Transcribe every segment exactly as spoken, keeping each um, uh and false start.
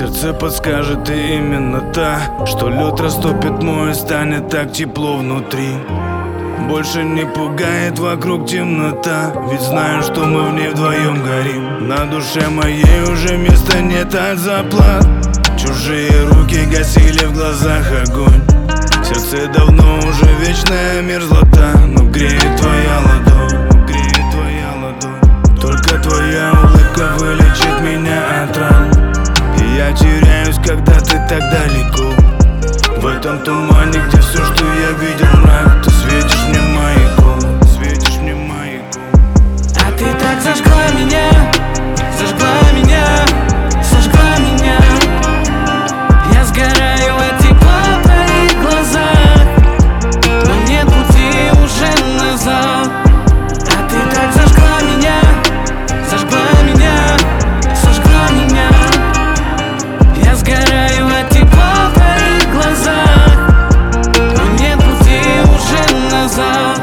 Сердце подскажет, ты именно та, что лед растопит мой, станет так тепло внутри. Больше не пугает вокруг темнота, ведь знаю, что мы в ней вдвоем горим. На душе моей уже места нет от заплат. Чужие руки гасили в глазах огонь. В сердце давно уже вечная мерзлота, но греет твоя ладонь, но греет твоя ладонь. Только твоя улыбка вылечит меня от ран. И я теряюсь, когда ты так далеко. В этом тумане, где все, что я видел, мрак. Ты светишь мне маяком, светишь мне маяком. А ты так зажгла меня, зажгла меня, сожгла меня. Я сгораю от тепла в твоих глазах, но нет пути уже назад. А ты так зажгла меня, зажгла меня, сожгла меня. Я сгораю от тепла в твоих глазах, но нет пути уже назад.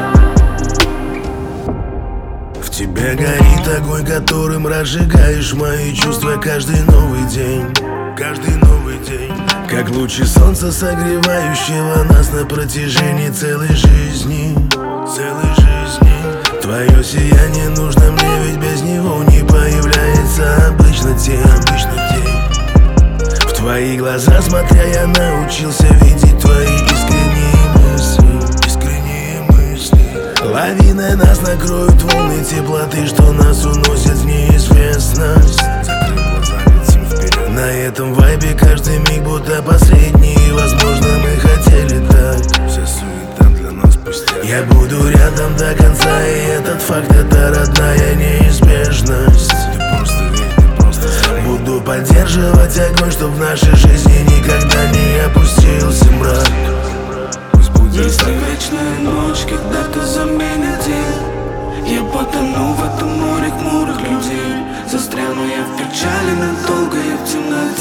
В тебе горит огонь, которым разжигаешь мои чувства каждый новый день, каждый новый день. Как лучи солнца, согревающего нас на протяжении целой жизни, целой жизни. Твое сияние нужно мне, ведь без него не появляется обычно тень, обычно тень. В твои глаза смотря, я научился видеть твои искренние мысли, искренние мысли. Лавиной нас накроют волны теплоты, что нас уносит в неизвестность. Закрыв глаза, летим вперед. На этом вайбе каждый миг будто последний, и возможно мы хотели так. Вся суета для нас пустяк. Я буду рядом до конца, и этот факт — это родная неизбежность. Ты просто верь, ты просто знай. Буду поддерживать огонь, чтоб в нашей жизни никогда не опустился мрак. Если вечная ночь когда-то заменит день, я потону в этом море хмурых людей. Застряну я в печали надолго, я в темноте.